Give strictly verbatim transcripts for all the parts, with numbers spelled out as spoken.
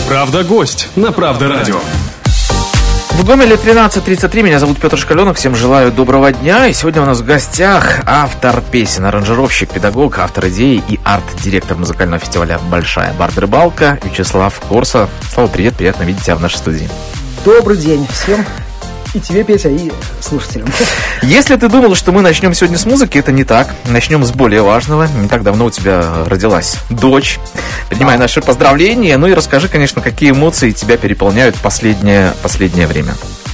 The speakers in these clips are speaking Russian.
Правда гость на Правда радио. В Гомеле тринадцать тридцать три. Меня зовут Петр Шкаленок. Всем желаю доброго дня. И сегодня у нас в гостях автор песен, аранжировщик, педагог, автор идеи и арт-директор музыкального фестиваля «Большая Бард-рыбалка» Вячеслав Корса. Слава, привет, приятно видеть тебя в нашей студии. Добрый день всем. И тебе, Петя, и слушателям. Если ты думал, что мы начнем сегодня с музыки, это не так. Начнем с более важного. Не так давно у тебя родилась дочь. Принимай наши поздравления. Ну и расскажи, конечно, какие эмоции тебя переполняют последнее, последнее время.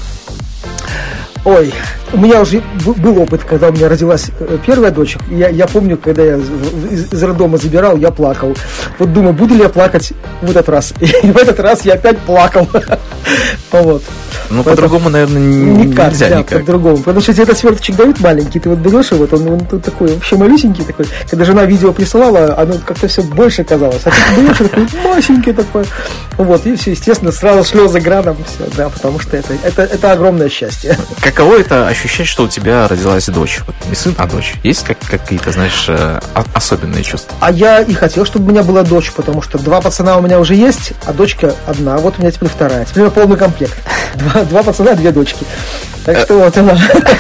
Ой, у меня уже был опыт, когда у меня родилась первая дочь. Я, я помню, когда я из, из роддома забирал, я плакал. Вот думаю, буду ли я плакать в этот раз. И в этот раз я опять плакал. Вот. Ну, по-другому, наверное, никак, нельзя да, никак. по-другому. Потому что этот сверточек дают маленький, ты вот берешь его, вот он, он, он такой вообще малюсенький такой. Когда жена видео присылала, оно как-то все больше казалось. А ты берешь такой масенький такой. Вот, и все, естественно, сразу слезы градом, все, да, потому что это, это, это огромное счастье. Каково это ощущать, что у тебя родилась дочь? Вот не сын, а дочь. Есть как, какие-то, знаешь, особенные чувства? А я и хотел, чтобы у меня была дочь, потому что два пацана у меня уже есть, а дочка одна. Вот у меня теперь вторая. Теперь у меня полный комплект. Два, два пацана, две дочки. Так что вот она.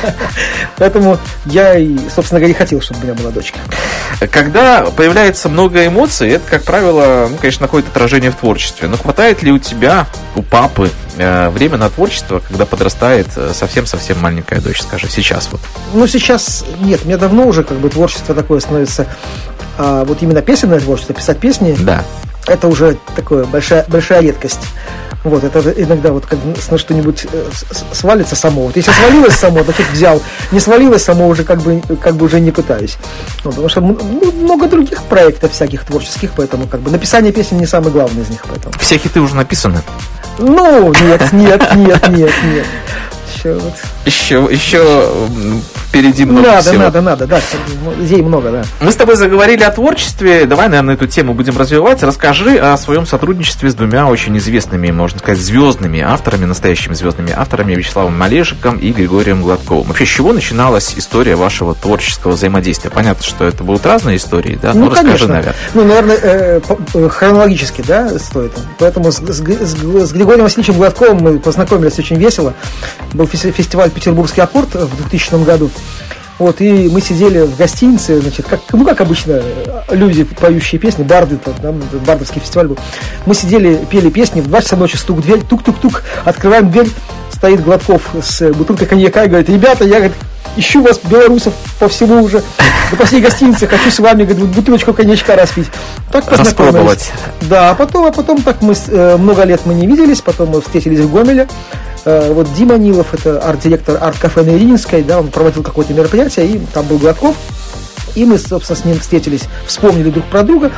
Поэтому я и, собственно говоря, и хотел, чтобы у меня была дочка. Когда появляется много эмоций, это, как правило, ну, конечно, находит отражение в творчестве. Но хватает ли у тебя, у папы, э, время на творчество, когда подрастает совсем-совсем маленькая дочь, скажи, сейчас вот? Ну, сейчас нет. У меня давно уже как бы творчество такое становится, а, вот именно песенное творчество, писать песни. Да. Это уже такое большая, большая редкость. Вот, это иногда вот как на что-нибудь свалится само. Вот если свалилось само, то тут взял. Не свалилось само, уже как бы, как бы уже не пытаюсь. Ну, потому что ну, много других проектов всяких творческих, поэтому как бы написание песен не самый главный из них. Поэтому. Все хиты уже написаны? Ну, нет, нет, нет, нет, нет. Еще, вот. еще, еще впереди много надо, всего. Надо, надо, да, идей много, да. Мы с тобой заговорили о творчестве. Давай, наверное, эту тему будем развивать. Расскажи о своем сотрудничестве с двумя очень известными, можно сказать, звездными авторами, настоящими звездными авторами, Вячеславом Малежиком и Григорием Гладковым. Вообще, с чего начиналась история вашего творческого взаимодействия? Понятно, что это будут разные истории, да? Ну, ну расскажи, конечно. наверное. Ну, наверное, э, хронологически, да, стоит. Поэтому с, с, с Григорием Васильевичем Гладковым мы познакомились очень весело. Был фестиваль «Петербургский аккорд» в двухтысячном году. Вот, и мы сидели в гостинице, значит, как, ну, как обычно, люди, поющие песни, барды, там, бардовский фестиваль был. Мы сидели, пели песни, в два часа ночи стук в дверь, тук-тук-тук, открываем дверь, стоит Гладков с бутылкой коньяка и говорит: ребята, я, говорит, ищу вас, белорусов, по всему уже, до последней гостиницы, хочу с вами, говорит, бутылочку коньячка распить. Так познакомились. Да, а потом, а потом так мы, много лет мы не виделись, потом мы встретились в Гомеле. Вот Дима Нилов, это арт-директор арт-кафе на Ильинской, да, он проводил какое-то мероприятие, и там был Гладков. И мы, собственно, с ним встретились, вспомнили друг про друга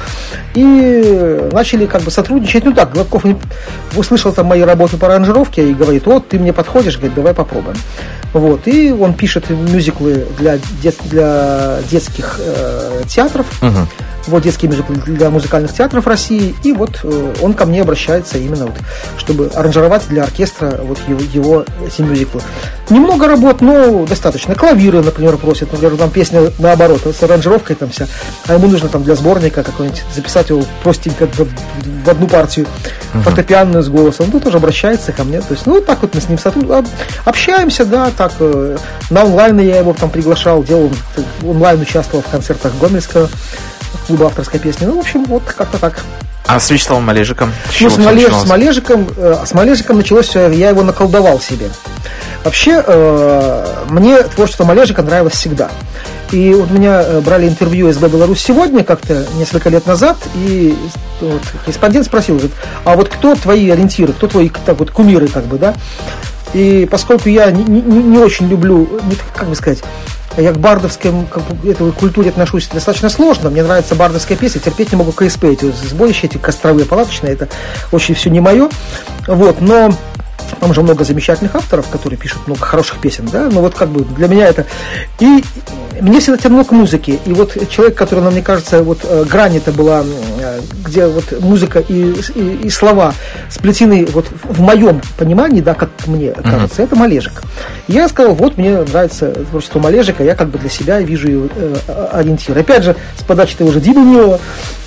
и начали как бы сотрудничать. Ну так, Гладков услышал там мои работы по аранжировке и говорит: вот, ты мне подходишь, говорит, давай попробуем. Вот, и он пишет мюзиклы для, дет, для детских э, театров. Uh-huh. Вот детские мюзиклы для музыкальных театров России. И вот э, он ко мне обращается именно вот, чтобы аранжировать для оркестра вот его, его эти мюзиклы. Немного работ, но достаточно. Клавиры, например, просят. Например, там песня наоборот, с аранжировкой там вся. А ему нужно там для сборника какой-нибудь записать его простенько в, в одну партию, uh-huh. фортепианную с голосом. Он тут тоже обращается ко мне. То есть, ну, вот так вот мы с ним сотруд... общаемся, да, так. Э, на онлайн я его там приглашал, делал, онлайн участвовал в концертах Гомельского клуба авторской песни. Ну, в общем, вот как-то так. А с Вячеславом Малежиком? Ну, с, Малеж, с, Малежиком, э, с Малежиком началось все, я его наколдовал себе. Вообще, э, мне творчество Малежика нравилось всегда. И вот меня брали интервью эс бэ Беларусь сегодня как-то несколько лет назад, и вот, корреспондент спросил: говорит, а вот кто твои ориентиры, кто твои так, вот, кумиры, как бы, да? И поскольку я не, не, не очень люблю, не, как бы сказать, я к бардовской как бы, этой культуре отношусь достаточно сложно. Мне нравится бардовская песня, терпеть не могу ка эс пэ, эти сборища, эти костровые, палаточные, это очень все не мое. Вот, но там уже много замечательных авторов, которые пишут много хороших песен, да, но вот как бы для меня это... И мне всегда тянуло к музыке, и вот человек, который, мне кажется, вот грань это была, где вот музыка и, и, и слова сплетены вот в моем понимании, да, как мне кажется, mm-hmm. это Малежик. И я сказал: вот мне нравится творчество Малежика, я как бы для себя вижу его э, ориентир. Опять же, с подачи того же Димы Нилова,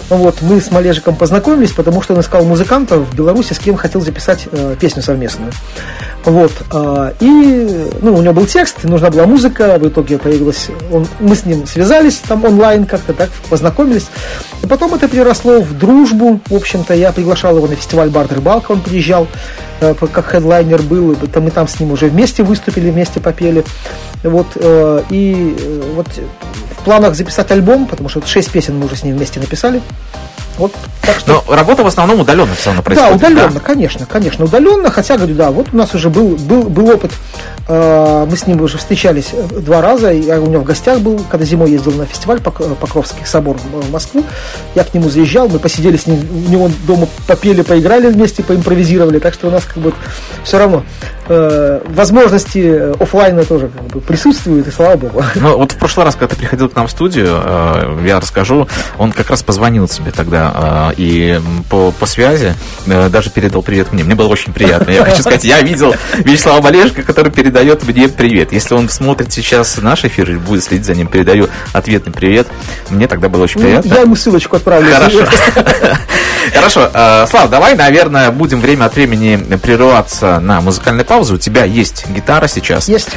Вот, мы с Малежиком познакомились, потому что он искал музыкантов в Беларуси, с кем хотел записать э, песню совместную. Вот, э, и, ну, у него был текст, нужна была музыка, в итоге появилась, он, мы с ним связались там онлайн как-то, так, познакомились. И потом это переросло в дружбу, в общем-то, я приглашал его на фестиваль «Бард Рыбалка», он приезжал, э, как хедлайнер был, и мы там с ним уже вместе выступили, вместе попели. Вот, э, и э, вот в планах записать альбом, потому что вот шесть песен мы уже с ним вместе написали. Вот, так что... Но работа в основном удаленно все равно происходит. Да, удаленно, да? конечно, конечно, удаленно, хотя, говорю, да, вот у нас уже был, был, был опыт, э, мы с ним уже встречались два раза, я у него в гостях был, когда зимой ездил на фестиваль Покровский собор в Москву, я к нему заезжал, мы посидели с ним, у него дома попели, поиграли вместе, поимпровизировали, так что у нас как бы все равно э, возможности офлайна тоже как бы присутствуют, и слава богу. Ну, вот в прошлый раз, когда ты приходил к нам в студию, э, я расскажу, он как раз позвонил тебе тогда и по, по связи даже передал привет мне. Мне было очень приятно. Я хочу сказать, я видел Вячеслава Малежика, который передает мне привет. Если он смотрит сейчас наш эфир и будет следить за ним, передаю ответный привет. Мне тогда было очень приятно. Я ему ссылочку отправлю. Хорошо. Хорошо. Слав, давай, наверное, будем время от времени прерываться на музыкальную паузу. У тебя есть гитара сейчас? Есть.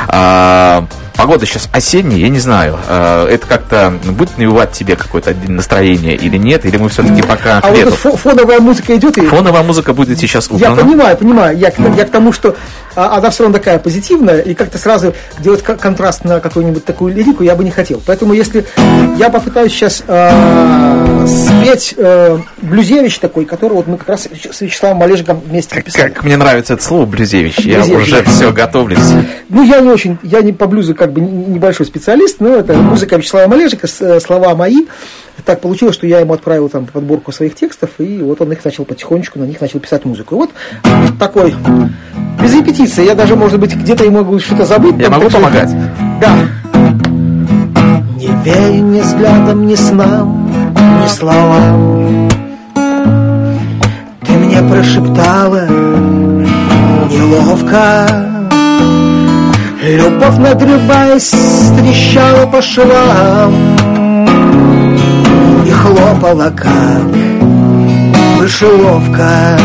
Погода сейчас осенняя, я не знаю, это как-то будет навевать тебе какое-то настроение или нет, или мы все-таки пока к а лету? А вот фоновая музыка идет? И... Фоновая музыка будет сейчас убрана. Я понимаю, понимаю, я, я к тому, что она все равно такая позитивная, и как-то сразу делать контраст на какую-нибудь такую лирику я бы не хотел. Поэтому если я попытаюсь сейчас э, спеть э, блюзевич такой, который вот мы как раз с Вячеславом Малежиком вместе написали. Как, как мне нравится это слово блюзевич, блюзевич я уже да. все готовлюсь. Ну, я не очень, я не по блюзу как бы небольшой специалист, но это музыка Вячеслава Малежика, слова мои. Так получилось, что я ему отправил там подборку своих текстов, и вот он их начал потихонечку, на них начал писать музыку. И вот такой, без репетиции, я даже, может быть, где-то ему могу что-то забыть. Я могу помогать. Да. Не верь ни взглядам, ни снам, ни словам. Ты мне прошептала неловко. Любовь, надрываясь, трещала по швам и хлопала, как мышеловка.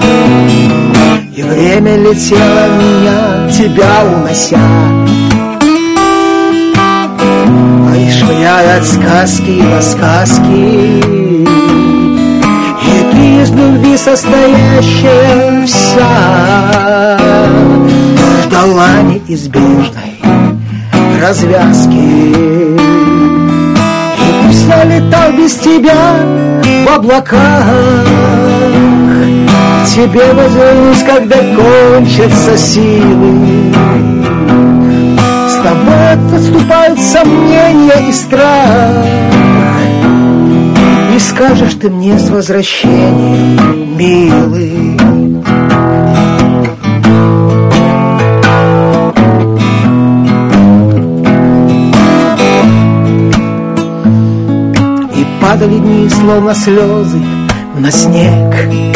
И время летело меня, тебя унося, а и швыряя от сказки на сказки. И ты из любви состоящая вся ждала неизбежной развязки. И пусть я летал без тебя в облаках, к тебе возьмусь, когда кончатся силы. С тобой отступают сомнения и страх, и скажешь ты мне с возвращением, милый. Падали дни, словно слезы на снег,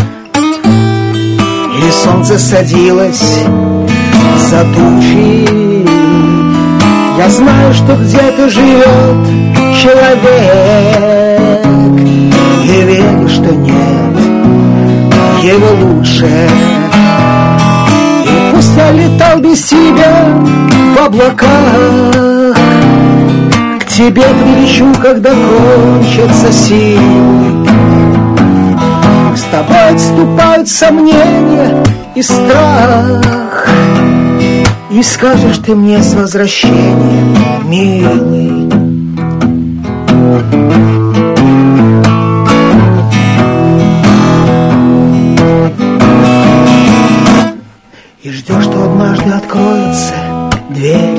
и солнце садилось за тучи. Я знаю, что где-то живет человек, и верю, что нет его лучше. И пусть я летал без тебя в облаках, к тебе прилечу, когда кончатся силы. С тобой отступают сомнения и страх, и скажешь ты мне с возвращением, милый. И ждешь, что однажды откроется дверь,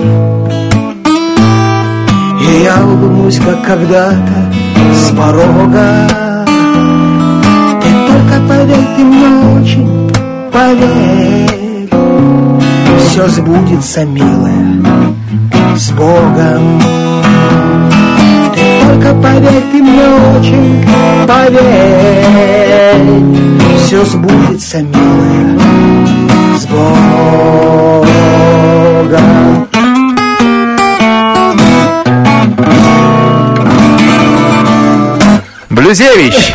и я улыбнусь, как когда-то, с порога. Ты только поверь, ты мне очень поверь, все сбудется, милая, с Богом. Ты только поверь, ты мне очень поверь, все сбудется, милая, с Богом. Блюзевич!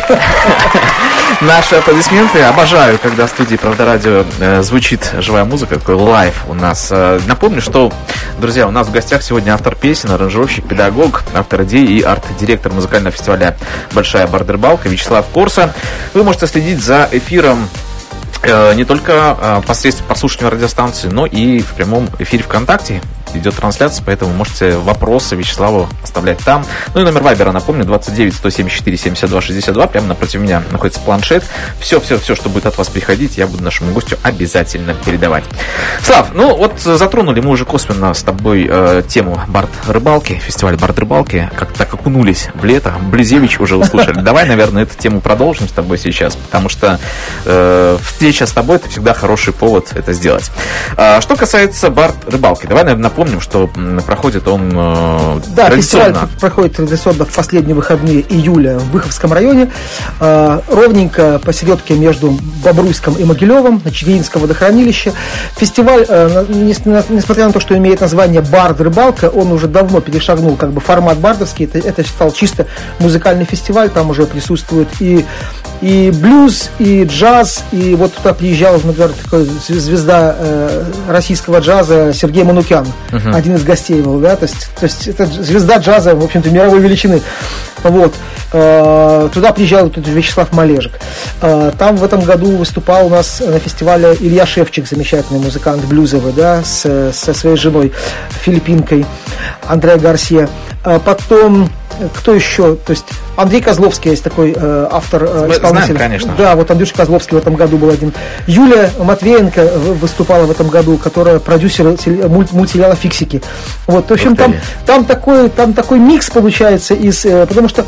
Наши аплодисменты. Обожаю, когда в студии Правда Радио э, звучит живая музыка, такой лайв у нас. Э, напомню, что, друзья, у нас в гостях сегодня автор песен, аранжировщик, педагог, автор идей и арт-директор музыкального фестиваля «Большая Бардербалка» Вячеслав Корса. Вы можете следить за эфиром э, не только э, посредством прослушивания радиостанции, но и в прямом эфире ВКонтакте. Идет трансляция, поэтому можете вопросы Вячеславу оставлять там. Ну и номер вайбера, напомню, двадцать девять сто семьдесят четыре семьдесят два шестьдесят два. Прямо напротив меня находится планшет. Все-все-все, что будет от вас приходить, я буду нашему гостю обязательно передавать. Слав, ну вот затронули мы уже косвенно с тобой э, тему Бард-рыбалки, фестиваль Бард-рыбалки. Как так окунулись в лето. Блюзевич уже услышали. Давай, наверное, эту тему продолжим с тобой сейчас, потому что э, встреча с тобой — это всегда хороший повод это сделать. А, что касается Бард-рыбалки, давай, наверное, напомним, Помним, что проходит он э, да, традиционно. фестиваль проходит традиционно в последние выходные июля в Выховском районе. Э, ровненько посередке между Бобруйском и Могилевым, на Чигиринском водохранилище. Фестиваль, э, несмотря на то, что имеет название «Бард-рыбалка», он уже давно перешагнул как бы формат бардовский. Это, это стал чисто музыкальный фестиваль. Там уже присутствует и, и блюз, и джаз. И вот туда приезжал, например, такой звезда э, российского джаза Сергей Манукян. Uh-huh. Один из гостей был, да, то есть, то есть это звезда джаза, в общем-то, мировой величины. Вот. Э, туда приезжал тут Вячеслав Малежик. Э, там в этом году выступал у нас на фестивале Илья Шевчик, замечательный музыкант блюзовый, да, с, со своей женой филиппинкой Андреа Гарсия. Э, потом кто еще? То есть Андрей Козловский есть такой э, автор, э, исполнитель. Знаем, конечно. Да, вот Андрюша Козловский в этом году был один. Юлия Матвеенко выступала в этом году, которая продюсер мультсериала «Фиксики». Вот, в общем, там, там, такой, там такой микс получается из... Э, потому что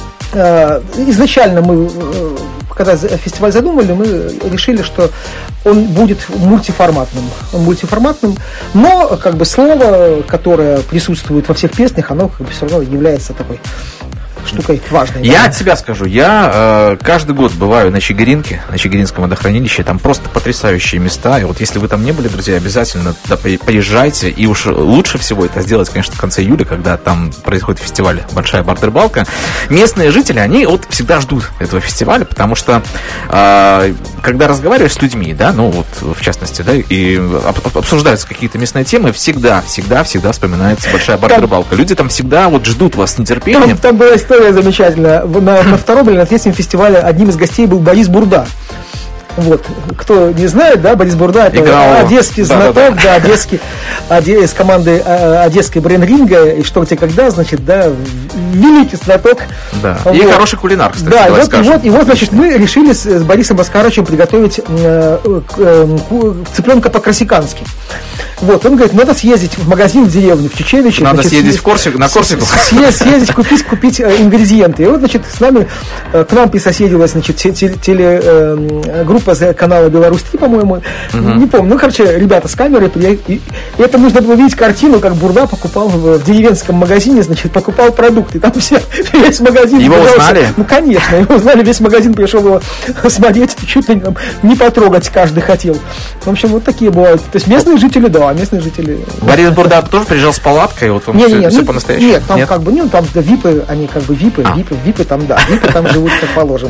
э, изначально мы... Э, когда фестиваль задумали, мы решили, что он будет мультиформатным. Он мультиформатным, но как бы слово, которое присутствует во всех песнях, оно как бы все равно является такой штукой важной. Я да? от себя скажу, я э, каждый год бываю на Чигиринке, на Чигиринском водохранилище, там просто потрясающие места, и вот если вы там не были, друзья, обязательно туда поезжайте, и уж лучше всего это сделать, конечно, в конце июля, когда там происходит фестиваль «Большая Бардербалка». Местные жители, они вот всегда ждут этого фестиваля, потому что э, когда разговариваешь с людьми, да, ну вот в частности, да, и обсуждаются какие-то местные темы, всегда, всегда, всегда вспоминается «Большая Бардербалка». Люди там всегда вот ждут вас с нетерпением. Там, там была история замечательная. На, на втором или на третьем фестивале одним из гостей был Борис Бурда. Вот. Кто не знает, да, Борис Бурда — это Играл. одесский да, знаток, да, да. да одесский, оде, из команды а, одесской Брейн-ринга, и что где когда, значит, да, великий знаток. Да. Вот. И хороший кулинар, кстати. Да, и вот, и, вот, и вот, значит, мы решили с, с Борисом Оскаровичем приготовить э, э, цыпленка по-корсикански. Вот, он говорит, надо съездить в магазин в деревню, в Чечевиче. Надо значит, съездить в Корсик, на Корсику. Съездить, съездить купить, купить э, ингредиенты. И вот, значит, с нами, э, к нам присоседилась, значит, телегруппа э, канала Беларусь-три, по-моему, uh-huh. не помню. Ну, короче, ребята с камерой, и, и это нужно было видеть картину, как Бурда покупал в, в деревенском магазине, значит, покупал продукты. Там все, весь магазин... Его пожалуйста, узнали? Ну, конечно, его узнали, весь магазин пришел его смотреть, чуть ли там, не потрогать каждый хотел. В общем, вот такие бывают. То есть местные жители, да, местные жители... Борис Бурда тоже приезжал с палаткой, вот он не, все, не, все ну, по-настоящему? Нет, там нет? как бы, ну, там да, випы, они как бы випы, а. випы, випы там, да, випы там живут как положено.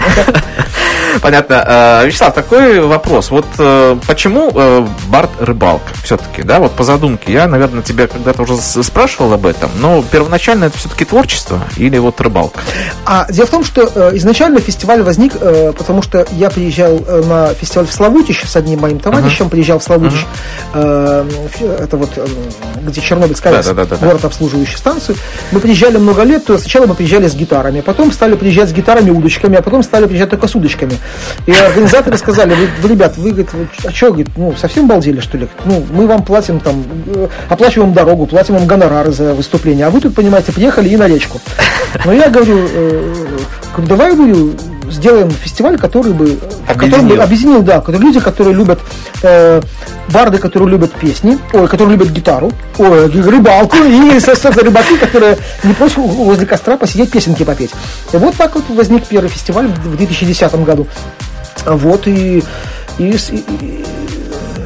Понятно. Вячеслав, такой вопрос. Вот почему Бард-рыбалка все-таки, да, вот по задумке? Я, наверное, тебя когда-то уже спрашивал об этом, но первоначально это все-таки творчество или вот рыбалка? А дело в том, что изначально фестиваль возник, потому что я приезжал на фестиваль в Славутич с одним моим товарищем, uh-huh. приезжал в Славутич, uh-huh. это вот где Чернобыльская АЭС, да, да, да, город, обслуживающий станцию. Мы приезжали много лет, то сначала мы приезжали с гитарами, потом стали приезжать с гитарами, удочками, а потом стали приезжать только с удочками. И организаторы сказали, вы, вы ребят, вы, говорит, а что, говорит, ну, совсем балдели, что ли? Ну, мы вам платим там, оплачиваем дорогу, платим вам гонорары за выступление, а вы тут, понимаете, приехали и на речку. Но я говорю, э, давай, говорю, сделаем фестиваль, который бы объединил, который бы объединил, да, люди, которые любят э, барды, которые любят песни, ой, которые любят гитару, ой, рыбалку, и, собственно, рыбаки, которые не прочь возле костра посидеть, песенки попеть. И вот так вот возник первый фестиваль в две тысячи десятом году. Вот, и, и, и,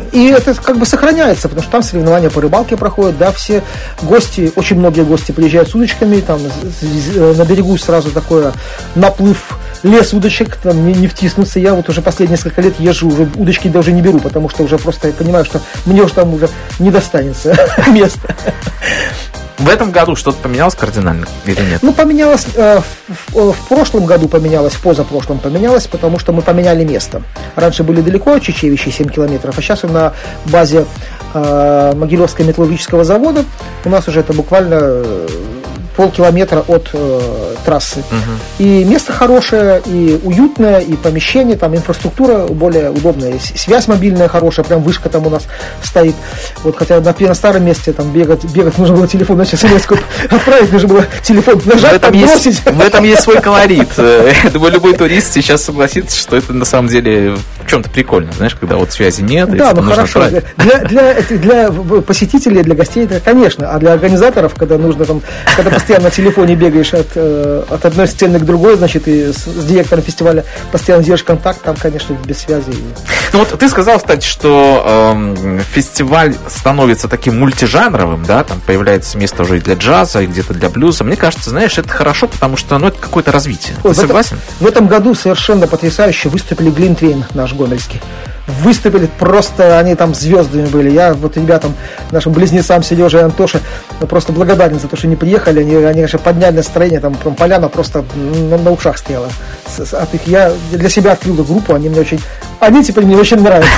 и это как бы сохраняется, потому что там соревнования по рыбалке проходят, да, все гости, очень многие гости приезжают с удочками, там на берегу сразу такое наплыв, лес удочек, там не, не втиснуться. Я вот уже последние несколько лет езжу, уже удочки даже не беру, потому что уже просто я понимаю, что мне уже там уже не достанется места. В этом году что-то поменялось кардинально или нет? Ну, поменялось, э, в, в прошлом году поменялось, в позапрошлом поменялось, потому что мы поменяли место. Раньше были далеко от Чечевичей, семь километров, а сейчас на базе э, Могилевского металлургического завода у нас уже это буквально э, полкилометра от э, трассы. Угу. И место хорошее, и уютное, и помещение, там инфраструктура более удобная, связь мобильная хорошая, прям вышка там у нас стоит. Вот, хотя на, на старом месте там бегать, бегать нужно было телефон, значит, смс-ку отправить, нужно было телефон нажать, в этом, подбросить. есть, в этом есть свой колорит. Я думаю, любой турист сейчас согласится, что это на самом деле в чем-то прикольно, знаешь, когда вот связи нет. Да, ну хорошо. Для, для, для посетителей, для гостей это, конечно, а для организаторов, когда нужно там, когда постоянно на телефоне бегаешь от, от одной сцены к другой, значит, и с, с директором фестиваля постоянно держишь контакт, там, конечно, без связи. Ну вот ты сказал, кстати, что э, фестиваль становится таким мультижанровым, да, там появляется место уже и для джаза, и где-то для блюза. Мне кажется, знаешь, это хорошо, потому что, ну, это какое-то развитие. Ой, ты в согласен? Этом, в этом году совершенно потрясающе выступили Глинтвейн, наш гомельский. Выступили просто, они там звездами были. Я вот ребятам, нашим близнецам Сереже и Антоше просто благодарен за то, что они приехали. Они, они конечно, подняли настроение, там, там поляна просто на, на ушах стояла. С, от их, я для себя открыл группу, они мне очень, они теперь мне очень нравятся.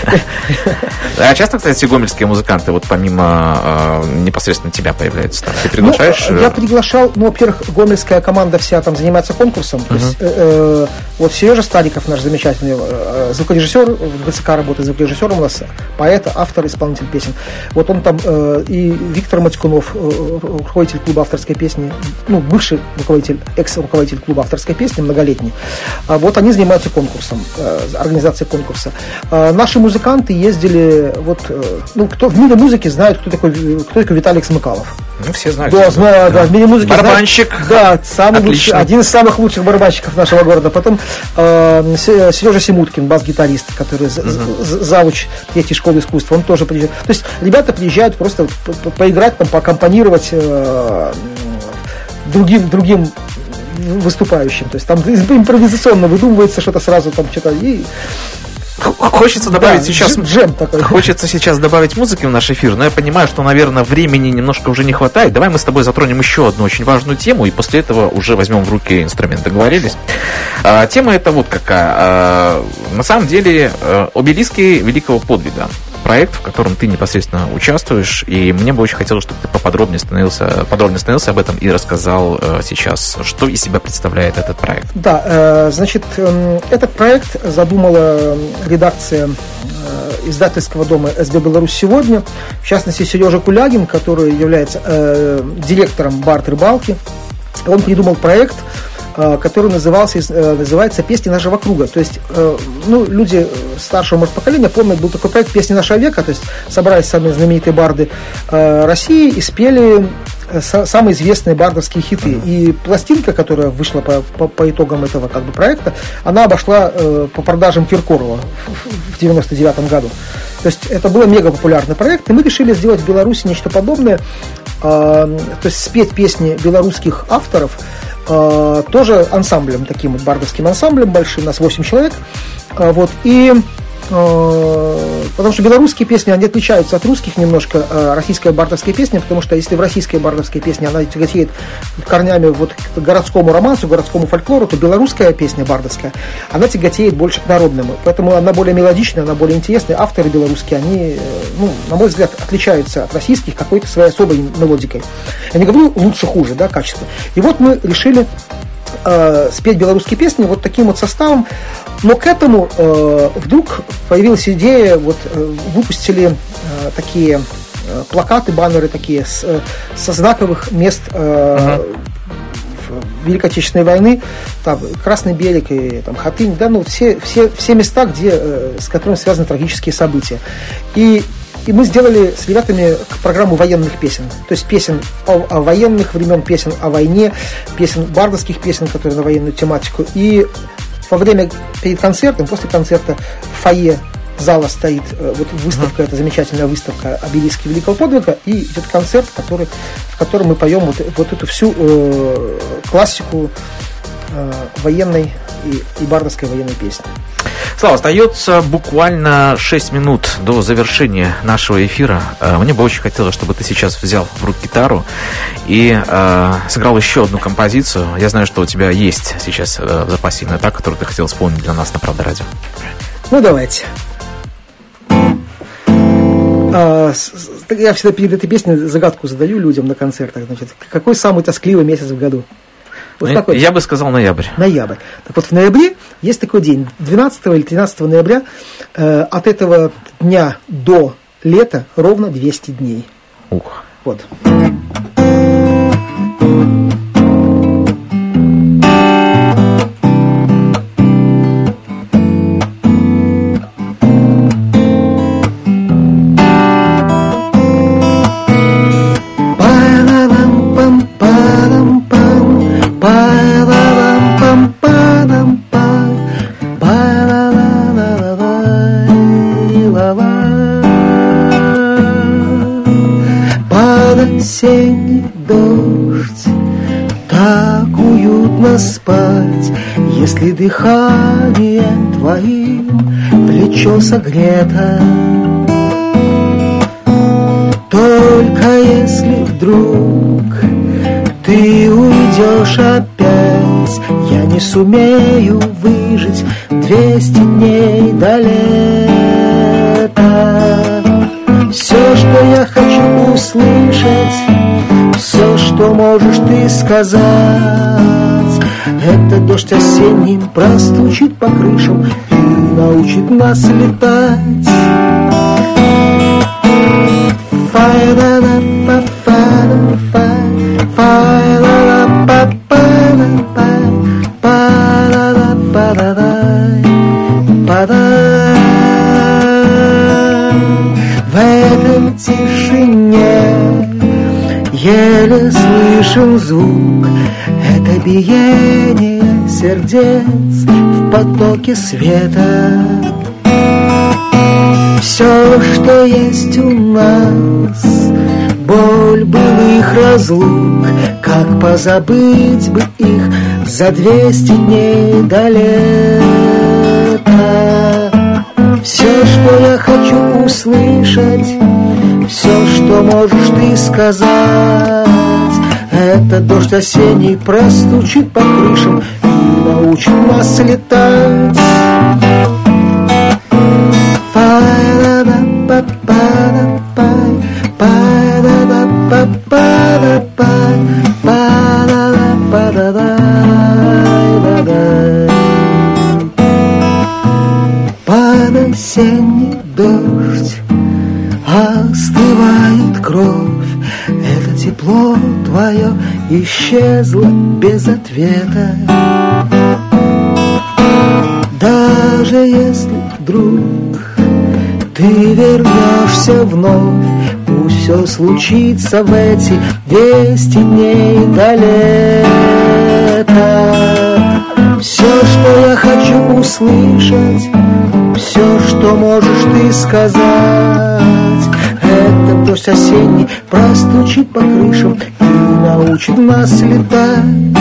А часто, кстати, гомельские музыканты, вот помимо э, непосредственно тебя появляются там? Ты приглашаешь? Ну, я приглашал, ну, во-первых, гомельская команда вся там занимается конкурсом. Uh-huh. То есть, э, э, вот Сережа Стариков, наш замечательный э, звукорежиссер, в ГЦК работает звукорежиссером у нас, поэт, автор, исполнитель песен. Вот он там, э, и Виктор Матькунов, э, руководитель клуба авторской песни, ну, бывший руководитель, экс-руководитель клуба авторской песни, многолетний. А вот они занимаются конкурсом, э, организацией конкурса. А наши музыканты ездили, вот, э, ну, кто в мире музыки знает, кто такой, кто такой Виталик Смыкалов. Ну, все знают. Да, знаю, да, в мире музыки барабанщик. Знают, да, самый лучший, один из самых лучших барабанщиков нашего города. Потом э, Сережа Симуткин, бас-гитарист, который uh-huh. завуч третьей школы искусств, он тоже приезжает. То есть ребята приезжают просто по- по- поиграть, там, поаккомпанировать э, другим, другим выступающим. То есть там импровизационно выдумывается что-то сразу, там что-то и... Хочется добавить да, сейчас джем такой. Хочется сейчас добавить музыки в наш эфир, но я понимаю, что, наверное, времени немножко уже не хватает. Давай мы с тобой затронем еще одну очень важную тему, и после этого уже возьмем в руки инструмент. Договорились? А, тема это вот какая. А, на самом деле, обелиски великого подвига. Проект, в котором ты непосредственно участвуешь, и мне бы очень хотелось, чтобы ты поподробнее становился, подробнее становился об этом и рассказал э, сейчас, что из себя представляет этот проект. Да, э, значит, э, этот проект задумала редакция э, издательского дома СБ «Беларусь сегодня», в частности, Сережа Кулягин, который является э, директором «Бард рыбалки». Он придумал проект, который назывался, называется «Песни нашего круга». То есть, ну, люди старшего, может, поколения помнят, был такой проект «Песни нашего века», то есть собрались самые знаменитые барды России и спели самые известные бардовские хиты. Mm-hmm. И пластинка, которая вышла по, по, по итогам этого как бы проекта, она обошла э, по продажам Киркорова в девяносто девятом году. То есть это был мега популярный проект, и мы решили сделать в Беларуси нечто подобное, э, то есть спеть песни белорусских авторов, Uh, тоже ансамблем, таким вот бардовским ансамблем большим, у нас восемь человек, uh, вот, и uh, потому что белорусские песни, они отличаются от русских немножко, uh, российская бардовская песня, потому что если в российской бардовской песне она тяготеет корнями вот к городскому романсу, городскому фольклору, то белорусская песня бардовская, она тяготеет больше к народному, поэтому она более мелодичная, она более интересная, авторы белорусские, они, ну, на мой взгляд, отличаются от российских какой-то своей особой мелодикой. Я не говорю лучше-хуже, да, качество. И вот мы решили э, спеть белорусские песни вот таким вот составом, но к этому э, вдруг появилась идея, вот э, выпустили э, такие э, плакаты, баннеры такие с, э, со знаковых мест э, uh-huh. Великой Отечественной войны, там Красный берег и там Хатынь, да, ну все, все, все места, где, э, с которыми связаны трагические события. И И мы сделали с ребятами программу военных песен. То есть песен о, о военных времен, песен о войне, песен бардовских песен, которые на военную тематику. И во время, перед концертом, после концерта в фойе зала стоит вот выставка, mm-hmm. это замечательная выставка «Обелиски Великого подвига», и идет концерт, который, в котором мы поем вот, вот эту всю э, классику э, военной и, и бардовской военной песни. Слава, остается буквально шесть минут до завершения нашего эфира. Мне бы очень хотелось, чтобы ты сейчас взял в руки гитару и э, сыграл еще одну композицию. Я знаю, что у тебя есть сейчас э, в запасе именно та, которую ты хотел исполнить для нас на Правда Радио. Ну, давайте. А, я всегда перед этой песней загадку задаю людям на концертах. Значит, какой самый тоскливый месяц в году? Вот я, я бы сказал ноябрь. Ноябрь. Так вот, в ноябре есть такой день, двенадцатого или тринадцатого ноября, э, от этого дня до лета ровно двести дней. Ух. Вот. Осенний дождь, так уютно спать, если дыханием твоим плечо согрето. Только если вдруг ты уйдешь опять, я не сумею выжить двести дней до лета. Все, что я хочу услышать, все, что можешь ты сказать, это дождь осенним простучит по крышам и научит нас летать. В этой тишине еле слышен звук, это биение сердец в потоке света. Все, что есть у нас, боль былых разлук, как позабыть бы их за двести дней до лета. Все, что я хочу услышать, все, что можешь ты сказать, это дождь осенний простучит по крышам и научит нас летать. Под осенний дождь остывает кровь, это тепло твое исчезло без ответа. Даже если вдруг ты вернешься вновь, пусть все случится в эти двести дней до лета. Все, что я хочу услышать, все, что можешь ты сказать, это дождь осенний простучит по крышам и научит нас летать.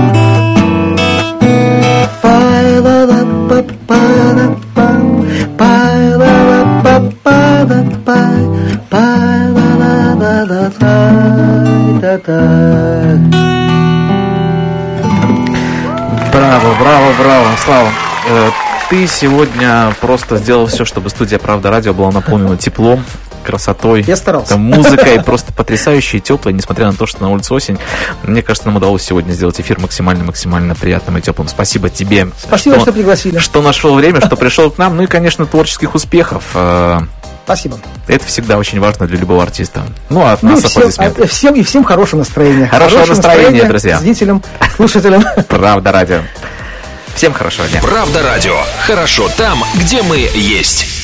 Браво, браво, браво, Слава. Ты сегодня просто сделал все, чтобы студия «Правда Радио» была наполнена теплом, красотой. Я старался. Музыкой просто потрясающей и теплой, несмотря на то, что на улице осень. Мне кажется, нам удалось сегодня сделать эфир максимально-максимально приятным и теплым. Спасибо тебе. Спасибо, что, что пригласили. Что нашел время, что пришел к нам. Ну и, конечно, творческих успехов. Спасибо. Это всегда очень важно для любого артиста. Ну, а от ну, нас всем, аплодисменты. Всем и всем хорошего настроения. Хорошего настроения, настроения, друзья. Зрителям, слушателям. Правда Радио. Всем хорошего дня. Правда Радио. Хорошо там, где мы есть.